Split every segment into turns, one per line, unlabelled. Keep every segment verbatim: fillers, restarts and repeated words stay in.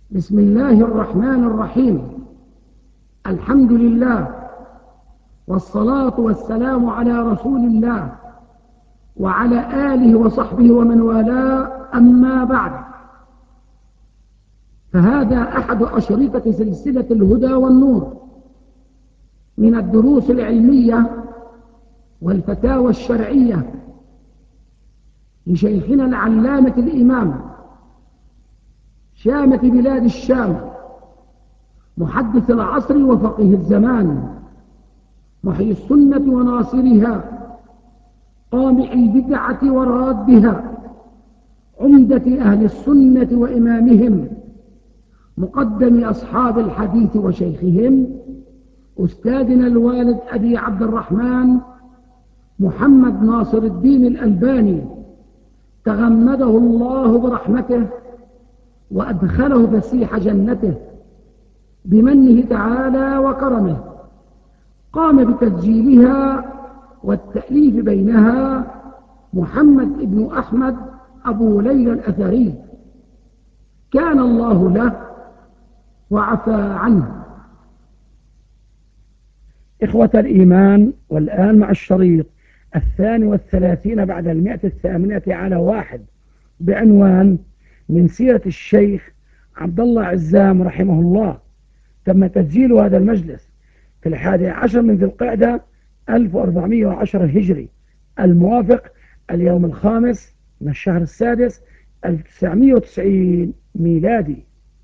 بسم الله الرحمن الرحيم. الحمد لله والصلاة والسلام على رسول الله وعلى آله وصحبه ومن والاه، أما بعد، فهذا أحد أشرطة سلسلة الهدى والنور من الدروس العلمية والفتاوى الشرعية لشيخنا العلامة الإمام شامة بلاد الشام، محدث العصر وفقيه الزمان، محيي السنة وناصرها، قامع البدعة ورادها، عمدة أهل السنة وإمامهم، مقدم أصحاب الحديث وشيخهم، أستاذنا الوالد أبي عبد الرحمن محمد ناصر الدين الألباني، تغمده الله برحمته وأدخله فسيح جنته بمنه تعالى وكرمه. قام بتسجيلها والتأليف بينها محمد بن أحمد أبو ليلى الأثري، كان الله له وعفى عنه. إخوة الإيمان، والآن مع الشريط الثاني والثلاثين بعد المئة الثامنة على واحد بعنوان من سيرة الشيخ عبد الله عزام رحمه الله. تم تسجيل هذا المجلس في الحادي عشر من ذي القعدة ألف وأربعمائة وعشرة هجري، الموافق اليوم الخامس من الشهر السادس ألف وتسعمائة وتسعين ميلادي.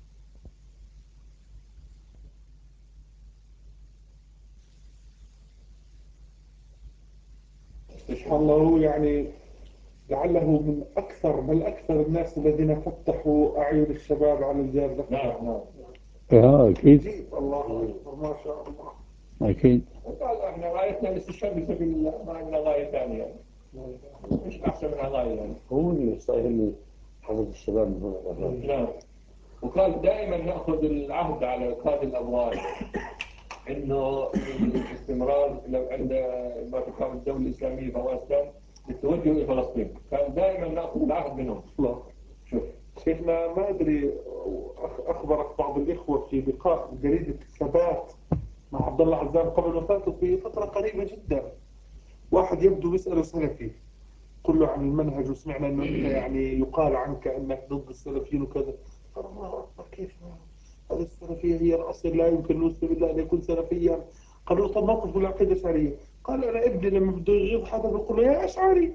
سبحان الله، يعني لعله من أكثر بل أكثر الناس الذين فتحوا أعين الشباب على الجادة.
نعم نعم.
اه اكيد.
أكيد، الله أكبر، ما شاء الله.
اكيد.
قال احنا غايتنا الاستشهاد في سبيل الله، ما عندنا غاية ثانية، مش أحسن من غاية يعني.
هو اللي صاير لي حفظ الشباب من هنا.
نعم. وقال دائما نأخذ العهد على قاضي الأموال إنه الاستمرار لو عند ما تقام الدولة الإسلامية في أفغانستان للتوجه إلى فلسطين، كان دائما نأخذ العهد منهم.
الله.
شوف
شيخنا، ما أدري أخبرك بعض الإخوة في لقاء جريدة الثبات مع عبد الله عزام قبل وفاته في فترة قريبة جدا. واحد يبدو يسأله سلفي، قل له عن المنهج، وسمعنا أنه أنت يعني يقال عنك أنك ضد السلفيين وكذا. قال الله أكبر، كيف هذه السلفية هي الأصل، لا يمكن نسلم إلا أن يكون سلفيا. قالوا له طب موقف بالعقيدة الأشعرية؟ قال أنا ابني لما بده يغيظ حدا بيقول له يا أشعري.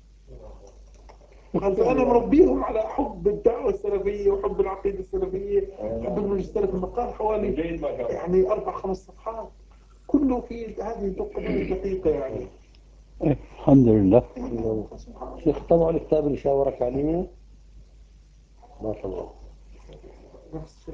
قال فأنا مربيهم على حب الدعوة السلفية وحب العقيدة السلفية، حب المنهج السلفي. المقال حوالي يعني أربع خمس صفحات، كله في هذه القضايا الدقيقة يعني.
إيه، الحمد لله.
شيخ
طبعا الكتاب اللي شاورك عليه ما شاء الله.
نفس الشيخ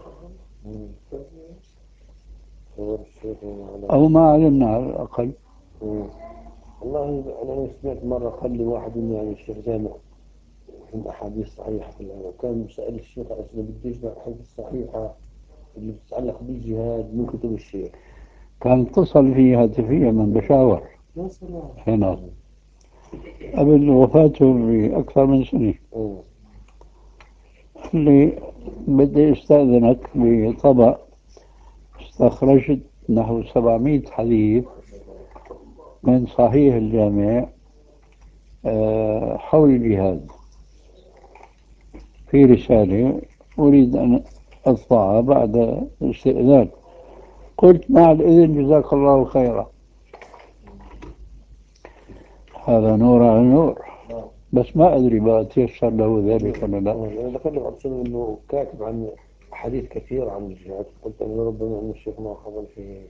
او ما علمنا على الاقل.
والله أنا سمعت مرة قال لي واحد إنه يعني الشيخ جامع عند أحاديث صحيحة في الأول، وكان سأل الشيخ أسئلة بده يجمع الأحاديث الصحيحة اللي بتتعلق بالجهاد من كتب الشيخ.
كان اتصل في هاتفية من بشاور
يا سلام.
هنا قبل وفاته بأكثر من سنة.
أوه.
اللي بدي استأذنك بطبع استخرجت نحو سبعمائة حديث من صحيح الجامع حول الجهاد في رسالة أريد أن أطبعها بعد استئذان. قلت مع الإذن جزاك الله خيرا، هذا نور على نور، بس ما أدري بقى تيسر له ذلك ولا لا.
أنا ذكرت عن سنة إنه كاتب عن حديث كثير عن الجهاد، قلت أن ربما أن الشيخ ما خبر فيه.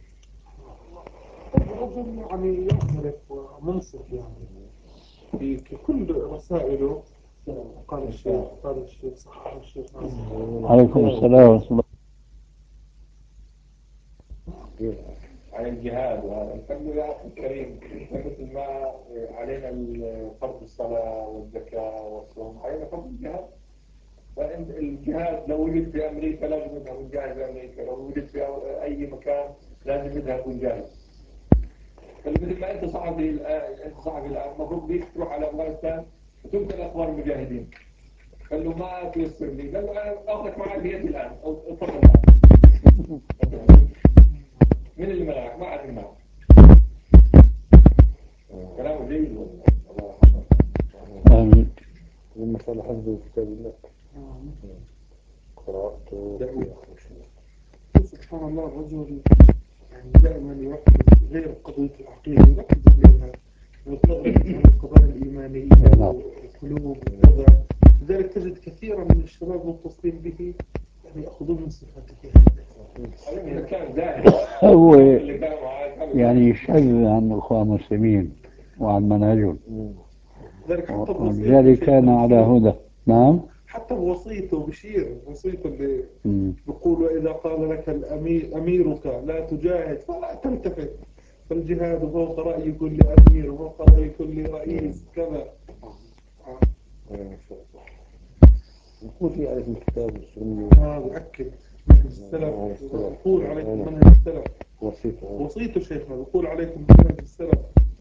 رجل يعني يعترف ومنصف يعني في في كل رسائله. قال الشيخ قال الشيخ صح الشيخ.
عليكم السلام ورحمة الله.
عن الجهاد، وهذا الحمد لله أخي الكريم. مثل ما علينا فرض الصلاة والزكاة والصوم، علينا فرض الجهاد. فإن الجهاد لو وجد في أمريكا لازم يذهب ونجاهد في أمريكا، لو وجد في أي مكان لازم يذهب ونجاهد. فمثل ما أنت صحفي الآن، أنت صحفي الآن المفروض بيك تروح على أفغانستان وتنقل أخبار المجاهدين. قال له ما تيسر لي، قال له انا اخذك معي بيدي الان او تفضل معي. من اللي منعك؟ ما عاد منعك. كلامه جيد والله.
آمين.
المسألة حفظ كتاب الله قرأته.
سبحان الله الرجل يعني دائما يركز غير قضية العقيدة، يركز عليها ويطلق على القضايا الإيمانية والقلوب وكذا. لذلك تجد كثيرا من الشباب المتصلين به يعني يأخذون من صفاته.
كان زاهد.
هو
اللي كان معاه كان
يعني يشهد عن الإخوان المسلمين وعن منهجهم،
لذلك حتى بوصيته
ولذلك كان على هدى. نعم.
حتى بوصيته بشير وصيته اللي
مم.
بيقول وإذا قال لك الأمير أميرك لا تجاهد فلا تلتفت، فالجهاد فوق رأي كل أمير وفوق رأي كل رئيس كذا.
يقول في عليكم الكتاب والسنة.
ما بأكد منهج السلف، بقول عليكم منهج السلف.
وصيته
وصيته شيخنا بقول عليكم منهج السلف.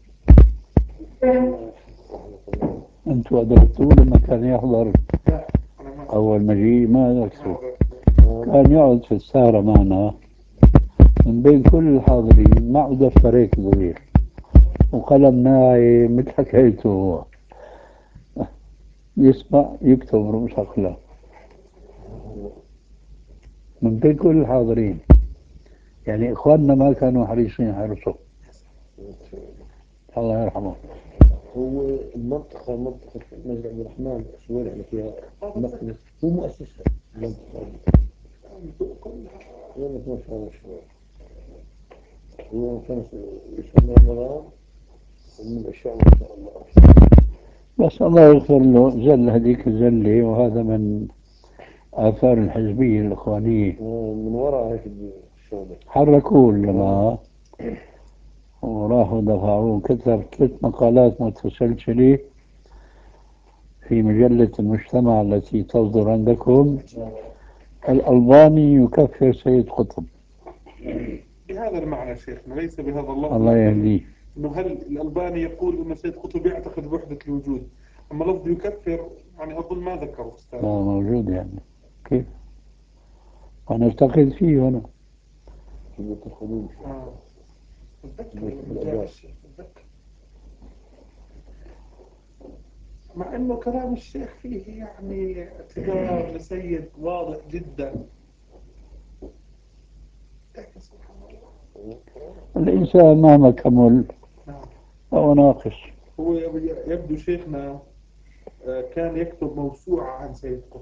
أنتوا أدركتوه لما كان يحضر
لا أنا ما
أول مجيء؟ ما أدركتوه.
ما-
كان يقعد في السهرة معنا من بين كل الحاضرين، معه دفتر هيك صغير وقلم ناعم مثل حكايته هو، يسمع يكتب رموز أخلاق من بين كل الحاضرين. يعني إخواننا ما كانوا حريصين حرصه، الله يرحمه.
هو المنطقة منطقة مسجد عبد الرحمن سوير اللي فيها مقدس، هو مؤسسها المنطقة هي اللي ما شاء الله شوية. هو كان يسمى رمضان ومن الأشياء ما شاء الله.
بس الله يغفر له، زل هذيك الزلة، وهذا من آثار الحزبية الإخوانية.
من وراء هيك الشغل
حركوه الجماعة وراحوا دفعوه. كتب ثلاث مقالات متسلسلة في مجلة المجتمع التي تصدر عندكم: الألباني يكفر سيد قطب.
بهذا المعنى شيخنا، ليس بهذا اللفظ.
الله يهديه.
إنه هل الألباني يقول إن سيد قطب يعتقد بوحدة الوجود، أما لفظ يكفر يعني أظن ما ذكره أستاذ.
لا موجود يعني كيف؟ ونلتقي فيه هنا.
كلية الخلود.
آه. أتذكر لما جاء الشيخ، أتذكر مع إنه كلام الشيخ فيه يعني اعتذار لسيد واضح جدا، لكن سبحان الله.
الإنسان مهما كمل
نعم.
فهو ناقص.
هو يب- يبدو شيخنا آه، كان يكتب موسوعة عن سيد قطب،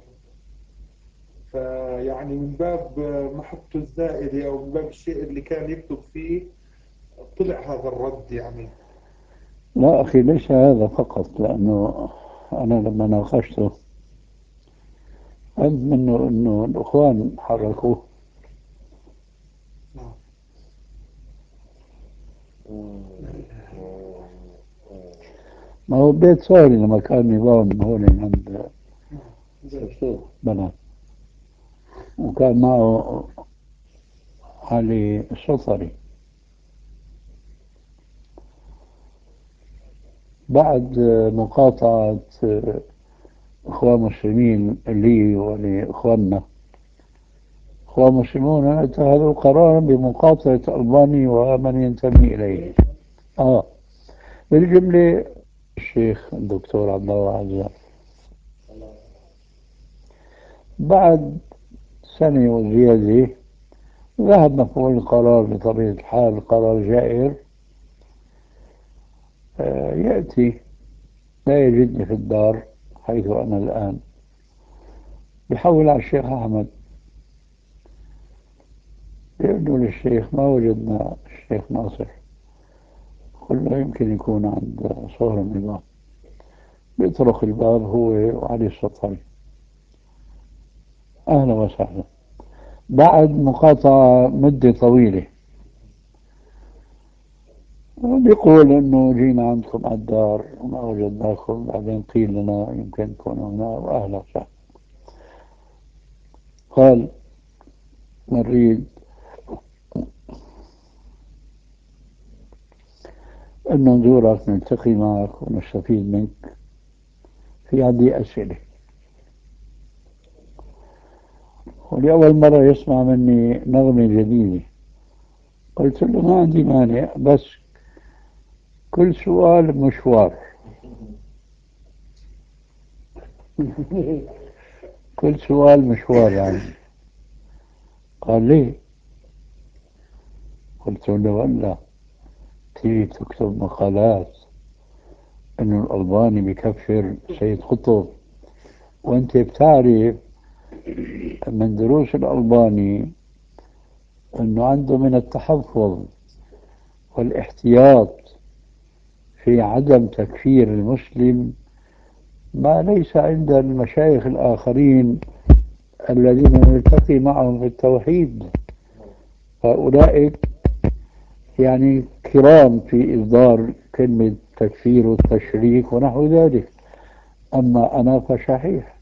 فيعني من باب آه، محبته الزائدة أو من باب الشيء اللي كان يكتب فيه طلع هذا الرد يعني.
لا أخي، ليس هذا فقط، لأنه أنا لما ناقشته فهمت منه أنه الإخوان حركوه.
نعم.
ما هو بيت صاري لما كان يضام هون عند
زين.
بنات، وكان معه علي السطري. بعد مقاطعة إخوان مسلمين لي ولإخواننا، إخوان مسلمون اتخذوا قرارا بمقاطعة ألباني ومن ينتمي إليه. آه بالجملة الشيخ الدكتور عبد الله عزام. بعد سنة وزيادة ذهب مفعول القرار بطبيعة الحال، قرار جائر. آه يأتي لا يجدني في الدار حيث أنا الآن، بحول على الشيخ أحمد، يقول للشيخ ما وجدنا الشيخ ناصر. قل له يمكن يكون عند صهر النظام. بيطرق الباب هو وعلي السطحي. أهلا وسهلا. بعد مقاطعة مدة طويلة بيقول إنه جينا عندكم على الدار وما وجدناكم، بعدين قيل لنا يمكن تكونوا هنا، وأهلا وسهلا. قال نريد أن نزورك، نلتقي معك ونستفيد منك. في عندي أسئلة. ولأول مرة يسمع مني نغمة جديدة. قلت له ما عندي مانع، بس كل سؤال مشوار. كل سؤال مشوار يعني. قال لي، قلت له ولا تيجي تكتب مقالات انه الألباني بكفر سيد قطب، وانت بتعرف من دروس الألباني انه عنده من التحفظ والاحتياط في عدم تكفير المسلم ما ليس عند المشايخ الآخرين الذين نلتقي معهم في التوحيد. هؤلاء يعني كرام في إصدار كلمة تكفير والتشريك ونحو ذلك، أما أنا فشحيح.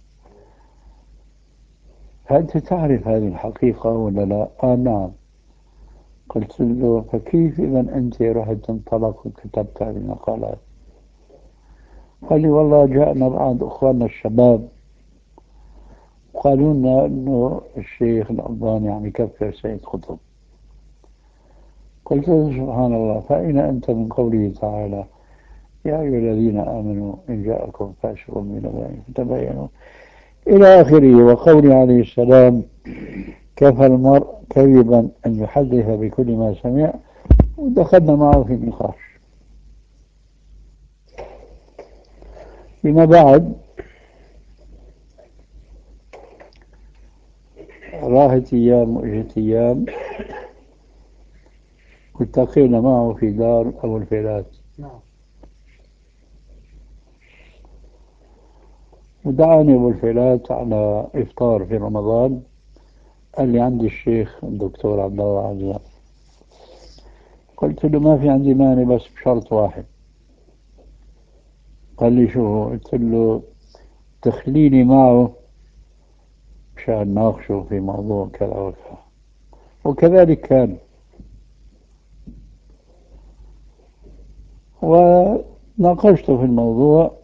فأنت تعرف هذه الحقيقة ولا لا؟ آه نعم. قلت له فكيف إذا أنت رحت انطلق وكتبت هذه المقالات؟ قال لي والله جاءنا بعض أخواننا الشباب وقالوا لنا أنه الشيخ الألباني عم يكفر سيد قطب. قلت له سبحان الله، فأين أنت من قوله تعالى يا أيها الذين آمنوا إن جاءكم فاسق بنبأ فتبينوا إلى آخره، وقوله عليه السلام كفى المرء كذبا أن يحدث بكل ما سمع، ودخلنا معه في نقاش. فيما بعد راحت أيام وإجت أيام، والتقينا معه في دار أبو الفيلات.
نعم.
ودعاني أبو الفيلات على إفطار في رمضان. قال لي عندي الشيخ الدكتور عبد الله عزام. قلت له ما في عندي مانع بس بشرط واحد. قال لي شو؟ قلت له تخليني معه مشان ناقشه في موضوع كذا وكذا، وكذلك كان. وناقشته في الموضوع،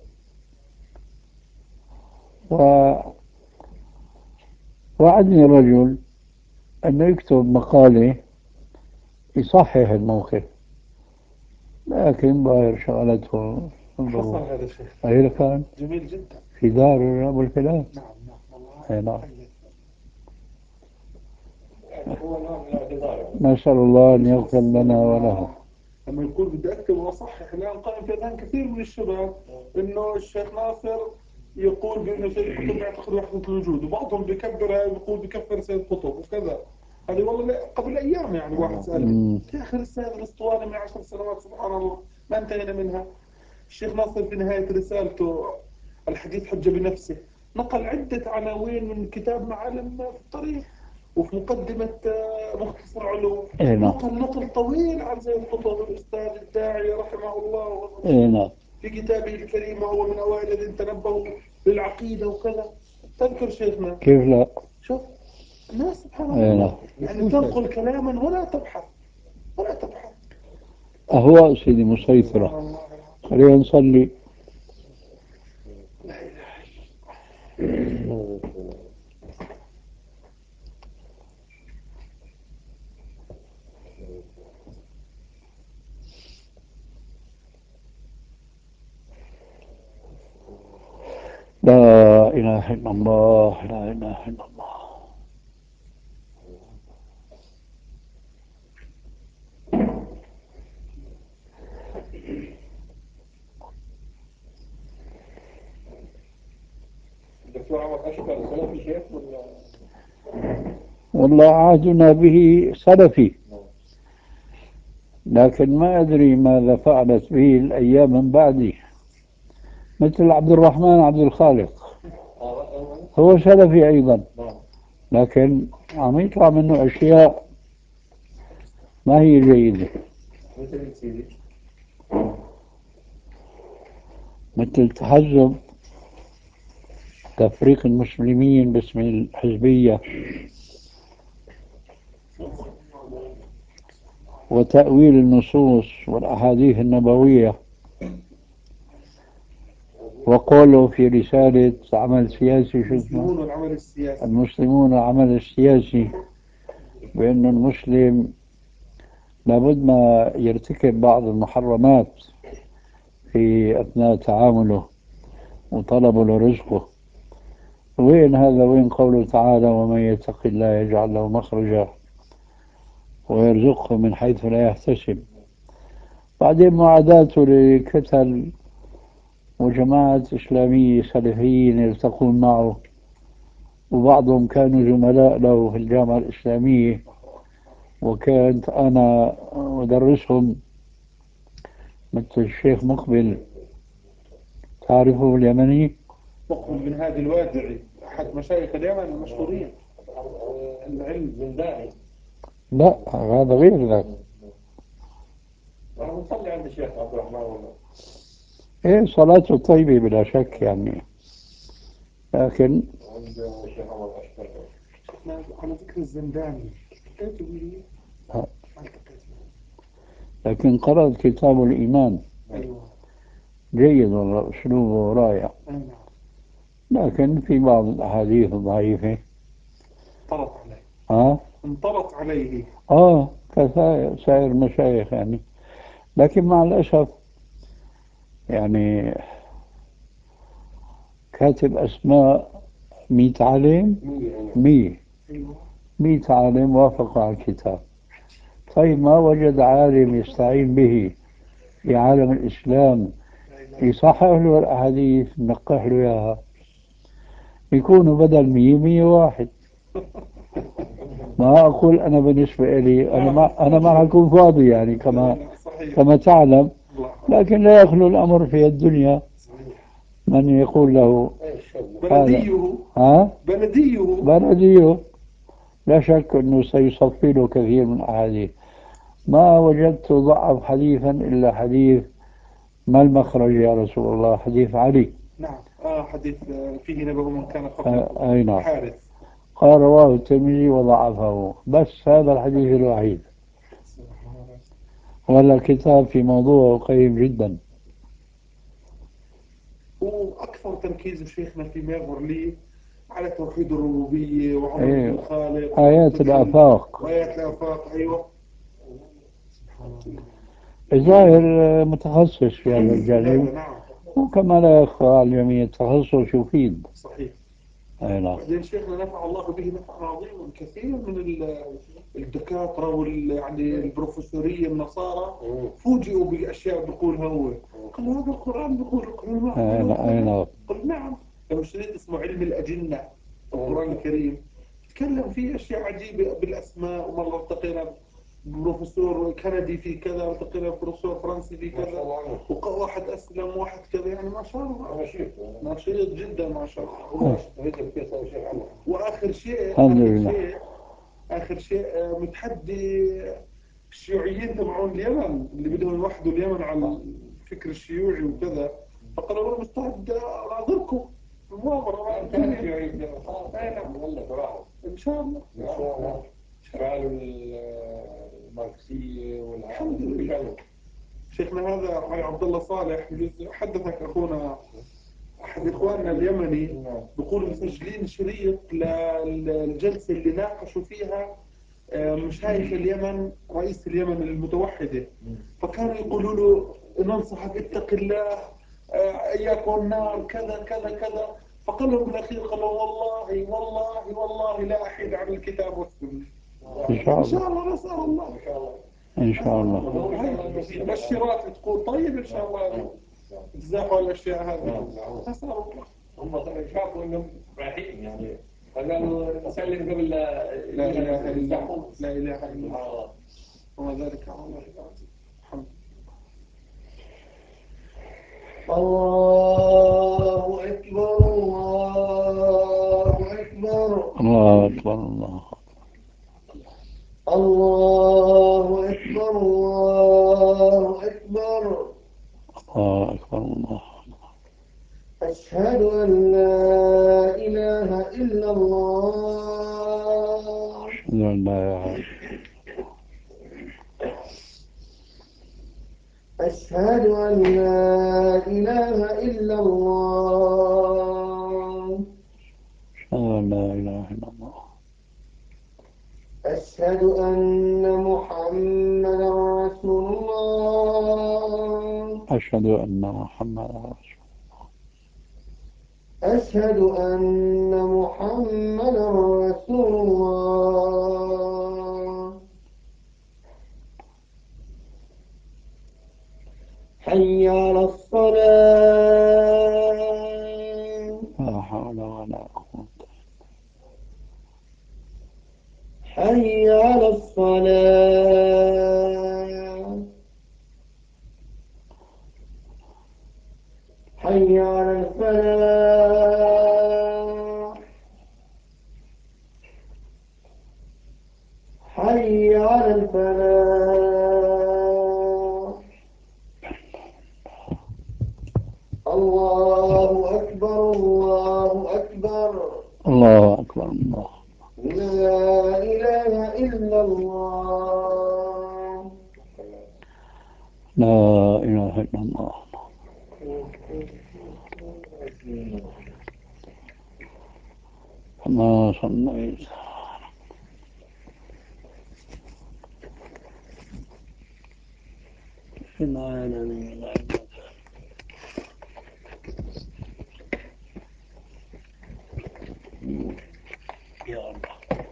ووعدني الرجل أنه يكتب مقالة يصحح الموقف، لكن ظاهر شغلته
حصل هذا شيخ.
أين كان؟
جميل جدا.
في دار أبو الفلاس.
نعم نعم والله.
أي نعم.
يعني هو نوع من الاعتذار.
نسأل الله أن يغفر لنا وله.
لما يقول بدي اكتب واصحح، الان قائم في اذهان كثير من الشباب انه الشيخ ناصر يقول بانه سيد قطب يعتقد وحده الوجود، وبعضهم بكبر يقول بكفر سيد قطب وكذا. هذه والله لا- قبل ايام يعني واحد سالني يا اخي لسه هذا الاسطوانه من عشر سنوات سبحان الله ما انتهينا منها. الشيخ ناصر في نهايه رسالته الحديث حجه بنفسه نقل عده عناوين من كتاب معالم في الطريق، وفي مقدمة آه، مختصر علوم
إيه نعم.
نقل نقل طويل عن سيد قطب الأستاذ الداعية رحمه الله
إيه نعم.
في كتابه الكريم، وهو من أوائل الذين تنبهوا للعقيدة وكذا. تذكر شيخنا
كيف لا؟
شوف الناس سبحان
إيه نعم.
الله يعني تنقل كلاما ولا تبحث ولا تبحث.
أهواء سيدي مسيطرة.
سبحان الله.
خلينا نصلي. لا إله إلا الله، لا إله إلا الله.
الدكتور عمر أشكر سلفي شيخ ولا؟
والله عهدنا به سلفي، لكن ما أدري ماذا فعلت به الأيام من بعدي. مثل عبد الرحمن عبد الخالق، هو سلفي أيضا، لكن عم يطلع منه أشياء ما هي جيدة،
مثل سيدي.
مثل التحزب، تفريق المسلمين باسم الحزبية، وتأويل النصوص والأحاديث النبوية، وقوله في رسالة عمل سياسي شو اسمه؟
المسلمون والعمل السياسي.
المسلمون والعمل السياسي، بأن المسلم لابد ما يرتكب بعض المحرمات في أثناء تعامله وطلبه لرزقه. وين هذا؟ وين قوله تعالى ومن يتق الله يجعل له مخرجا ويرزقه من حيث لا يحتسب. بعدين معاداته لكتل وجماعة إسلامية سلفيين يلتقون معه، وبعضهم كانوا زملاء له في الجامعة الإسلامية، وكنت أنا أدرسهم، مثل الشيخ مقبل، تعرفه اليمني؟
مقبل بن هادي الوادعي أحد مشايخ اليمن المشهورين. العلم من داعي.
لا هذا غير ذاك.
أنا بنصلي عند الشيخ عبد الرحمن والله.
إيه صلاته طيبة بلا شك يعني، لكن
عند الشيخ عمر أشتر.
على ذكر الزنداني التقيت به.
ها.
ما التقيت به.
لكن قرأت كتاب الإيمان.
أيوة.
جيد والله، أسلوبه رائع،
أيوة.
لكن في بعض الأحاديث ضعيفة.
انطرت عليه.
ها؟
انطرت عليه.
آه كسائر المشايخ يعني، لكن مع الأسف يعني كاتب أسماء مية عالم، مية
أيوة.
مية عالم وافقوا على الكتاب. طيب ما وجد عالم يستعين به في عالم الإسلام يصحح له الأحاديث، نقح له إياها، يكونوا بدل مية مية واحد. ما أقول أنا بالنسبة لي أنا ما أنا ما أكون فاضي يعني كما كما تعلم، لكن لا يخلو الأمر في الدنيا من يقول له
بلديه.
ها؟
بلديه.
بلديه لا شك أنه سيصفي له كثير من الأحاديث. ما وجدت ضعف حديثا إلا حديث ما المخرج يا رسول الله، حديث علي.
نعم. آه حديث فيه نبأ من كان قبل
آه أي نعم.
حارث.
قال رواه الترمذي وضعفه، بس هذا الحديث الوحيد. ولا الكتاب في موضوعه قيم جدا.
وأكثر تركيز شيخنا فيما يظهر لي على توحيد الربوبية وعظمة
إيه.
الخالق
آيات الآفاق.
وآيات الآفاق. أيوة.
الظاهر متخصص في هذا
هذا
الجانب،
نعم.
وكما لا يخفى على الجميع التخصص يفيد.
صحيح.
أي نعم.
بعدين شيخنا نفع الله به نفع عظيم. كثير من ال- الدكاترة وال يعني البروفيسورية النصارى فوجئوا بأشياء بيقولها هو. قالوا هذا القرآن بيقول. قالوا نعم.
أي نعم. أي نعم.
قالوا نعم. لو شريط اسمه علم الأجنة القرآن الكريم تكلم فيه أشياء عجيبة بالأسماء. ومرة التقينا بروفيسور كندي في كذا، والتقينا بروفيسور فرنسي في كذا، وواحد أسلم واحد كذا. يعني ما شاء الله نشيط جدا ما شاء الله. وآخر شيء
الحمد
آخر
لله.
شيء آخر شيء آه، متحدي الشيوعيين تبعون اليمن اللي بدهم يوحدوا اليمن على الفكر الشيوعي وكذا. فقالوا أنا مستعد أناظركم مؤامرة. إن شاء الله.
قالوا الماركسية
الحمد لله. شيخنا هذا علي عبد الله صالح حدثك أخونا أحد إخواننا اليمني بيقولوا مسجلين شريط للجلسة اللي ناقشوا فيها مشايخ اليمن رئيس اليمن المتوحدة. فكانوا يقولوا له ننصحك اتق الله، إياك والنار كذا كذا كذا. فقال لهم بالأخير قال والله والله والله لا أحيد عن الكتاب والسنة.
إن شاء
إن شاء
الله.
الله. نسأل الله.
إن شاء الله.
مبشرات تكون طيب إن شاء الله تزاحوا الأشياء هذه. نسأل الله.
هم شافوا انهم رايحين يعني، فقالوا نسلم قبل
لا إله إلا الله. لا إله إلا الله. وما ذلك على الله العظيم. الحمد
الله أكبر الله أكبر
الله أكبر. الله
الله أكبر الله أكبر.
الله أكبر. الله
أشهد أن لا إله إلا الله.
أشهد أن لا إله
أشهد أن لا إله إلا الله
أشهد أن لا إله إلا الله
أشهد أن محمدا رسول الله
أشهد أن محمدا رسول
أشهد أن محمدا رسول الله حي على الصلاة
لا حول ولا قوة
حي على الصلاة حي على الفلاح حي على الفلاح الله أكبر الله أكبر
الله أكبر الله
لا إله إلا الله
لا إله إلا الله كما صليت في العالمين يا الله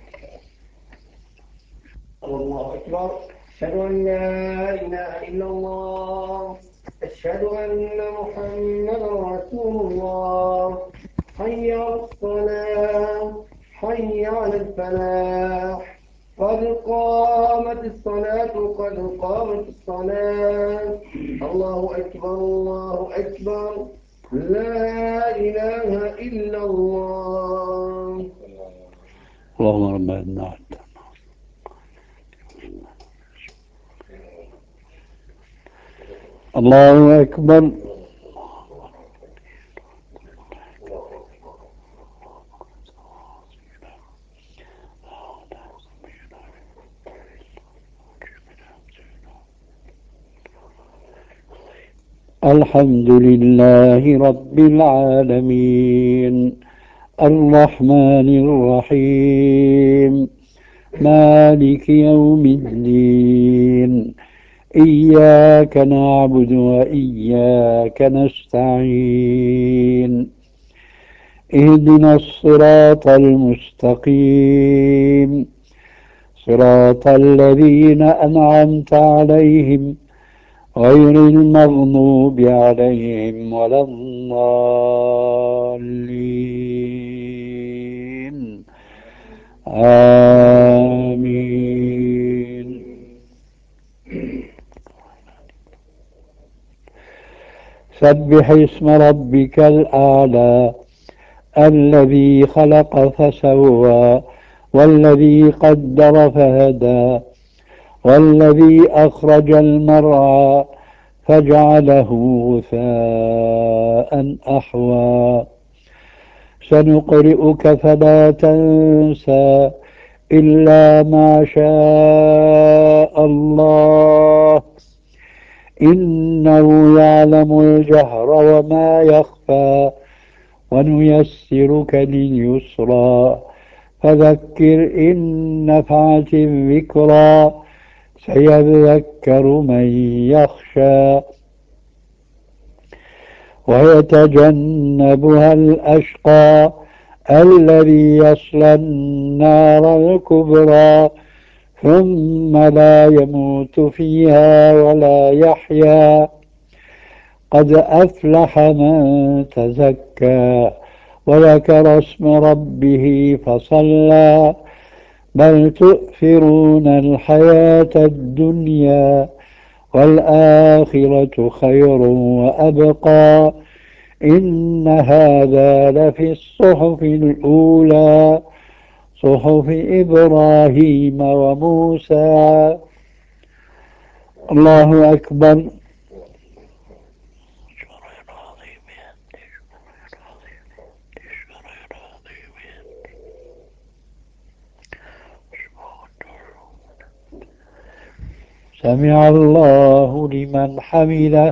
الله أكبر أشهد أن لا إله إلا الله أشهد أن محمدا رسول الله حي على الصلاة حي على الفلاح قد قامت الصلاة قد قامت الصلاة الله أكبر الله أكبر لا إله إلا الله
اللهم رب النعت الله أكبر الحمد لله رب العالمين الرحمن الرحيم مالك يوم الدين إياك نعبد وإياك نستعين اهدنا الصراط المستقيم صراط الذين أنعمت عليهم غير المغضوب عليهم ولا الضالين آمين سبح اسم ربك الأعلى الذي خلق فسوى والذي قدر فهدى والذي أخرج المرعى فجعله غثاء أحوى سنقرئك فلا تنسى إلا ما شاء الله إنه يعلم الجهر وما يخفى ونيسرك لليسرى فذكر إن نفعت الذكرى سيذكر من يخشى ويتجنبها الأشقى الذي يصلى النار الكبرى ثم لا يموت فيها ولا يحيا قد أفلح من تزكى وذكر اسم ربه فصلى بل تؤثرون الحياة الدنيا والآخرة خير وأبقى إن هذا لفي الصحف الأولى صحف إبراهيم وموسى الله أكبر سمع الله لمن حمده.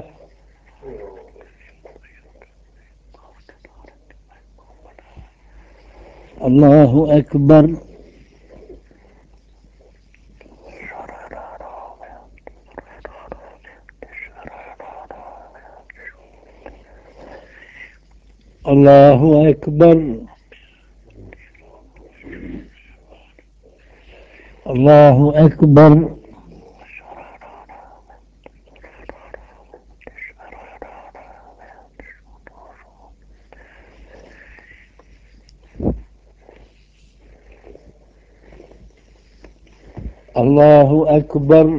الله أكبر. الله أكبر. الله أكبر. الله أكبر.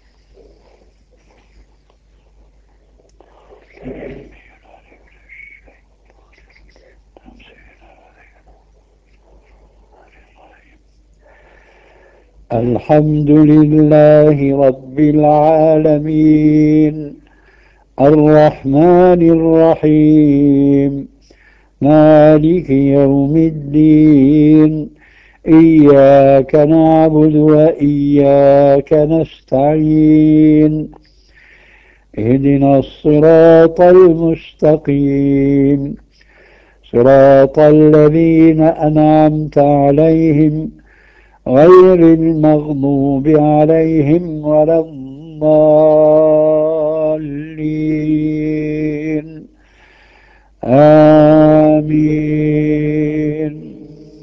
الحمد لله رب العالمين الرحمن الرحيم مالك يوم الدين إياك نعبد وإياك نستعين اهدنا الصراط المستقيم صراط الذين أنعمت عليهم غير المغضوب عليهم ولا الضالين آمين.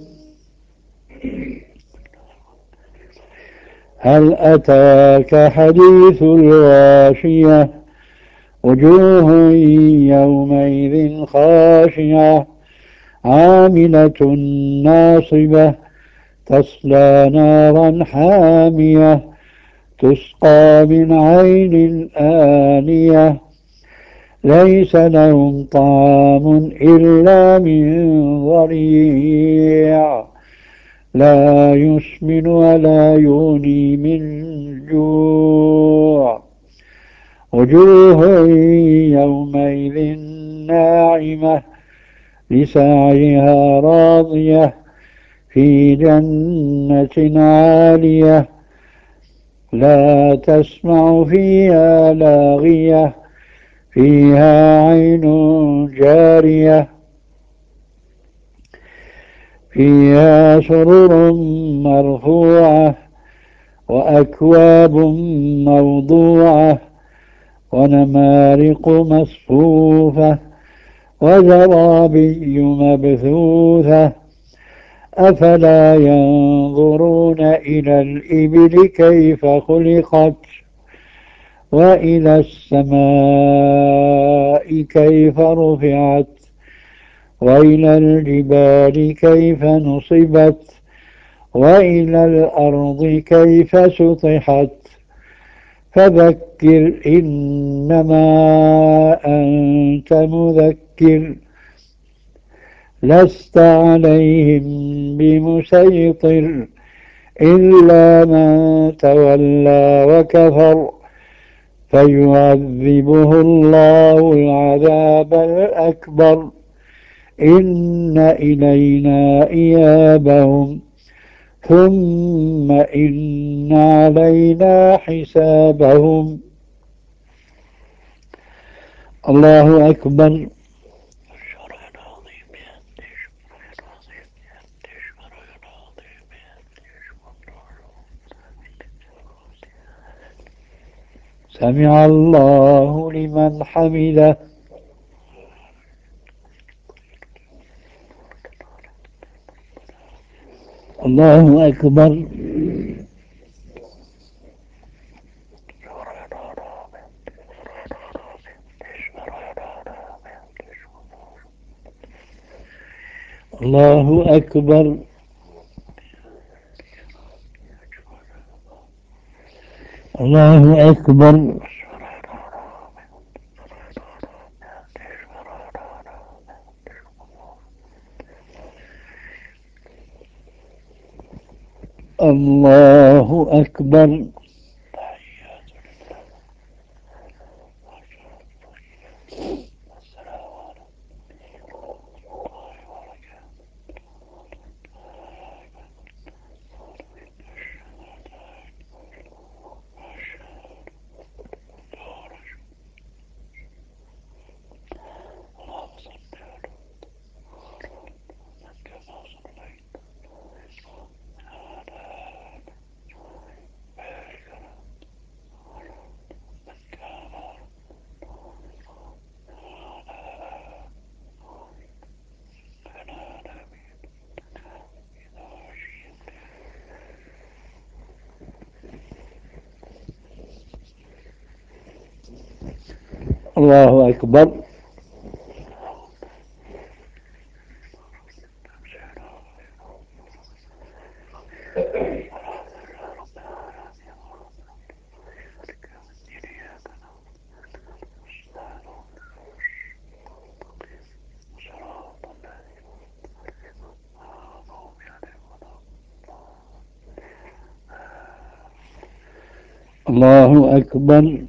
هل أتاك حديث الغاشية وجوه يومئذ خاشعة عاملة ناصبة تصلى نارا حامية تسقى من عين آنية ليس لهم طعام إلا من ضريع لا يسمن ولا يغني من جوع وجوه يومئذ ناعمة لسعيها راضية في جنة عالية لا تسمع فيها لاغية فيها عين جارية فيها سرر مرفوعة وأكواب موضوعة ونمارق مصفوفة وزرابي مبثوثة أفلا ينظرون إلى الإبل كيف خلقت وإلى السماء كيف رفعت وإلى الجبال كيف نصبت وإلى الأرض كيف سطحت فذكر إنما أنت مذكر لست عليهم بمسيطر إلا من تولى وكفر فيعذبه الله العذاب الأكبر إن إلينا إيابهم ثم إن علينا حسابهم. الله أكبر. سمع الله لمن حمده. الله أكبر. الله أكبر. الله أكبر. الله أكبر. الله أكبر. الله أكبر.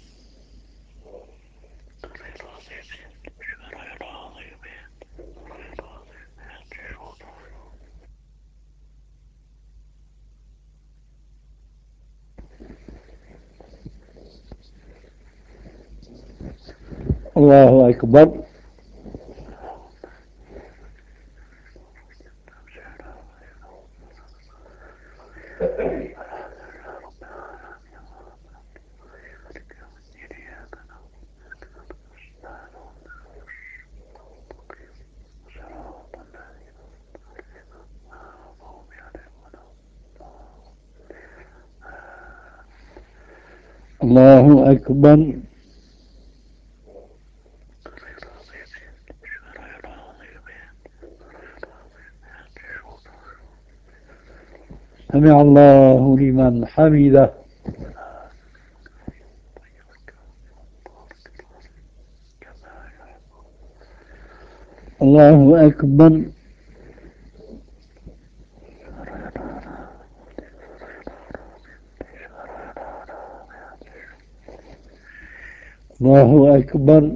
الله أكبر. الله أكبر. سمع الله لمن حمده. الله أكبر. الله أكبر.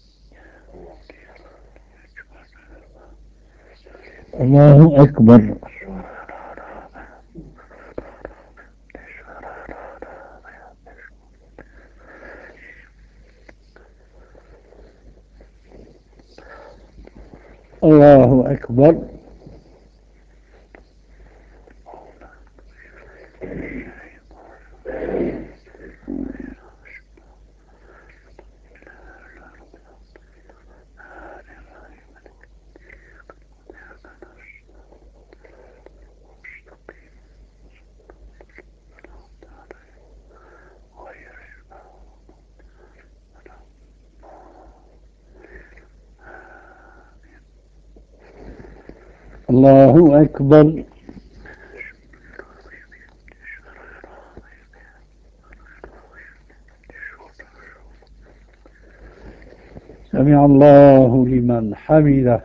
الله أكبر. الله أكبر. الله أكبر. سمع الله لمن حمده.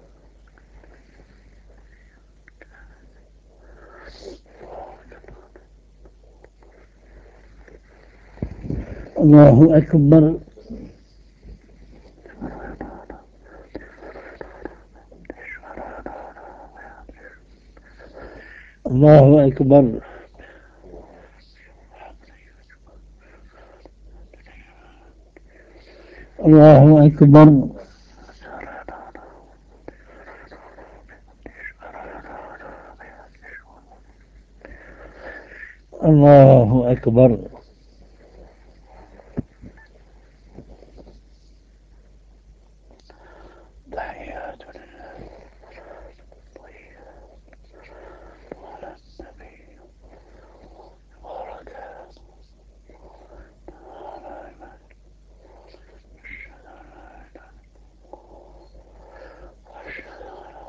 الله أكبر. الله أكبر. الله أكبر. الله أكبر. تحيات لله على النبي وبركاته على عباد أشهد أن لا إله وأشهد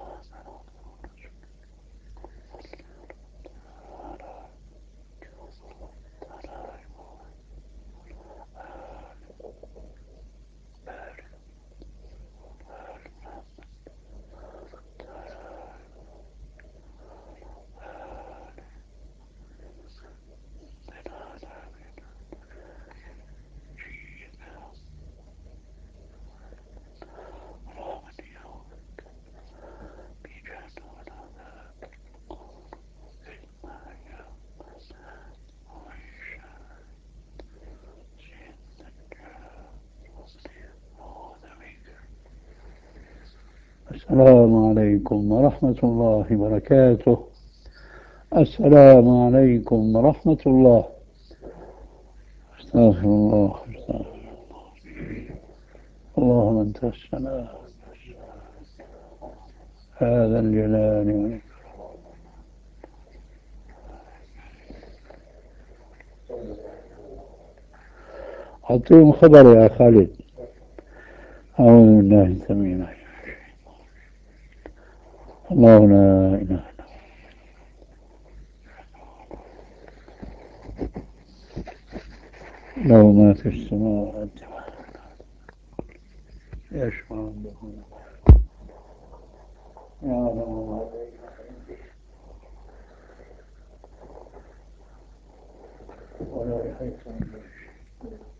السلام عليكم ورحمة الله وبركاته. السلام عليكم ورحمة الله. استغفر الله. استغفر الله. اللهم أنت السلام. هذا الجلال والإكرام. أعطيهم خبر يا خالد. أعوذ بالله السميع العليم. الله لا إله إلا هو له ما في السماوات يشفع عنده يعلم ما بين أيديهم ولا يحيطون به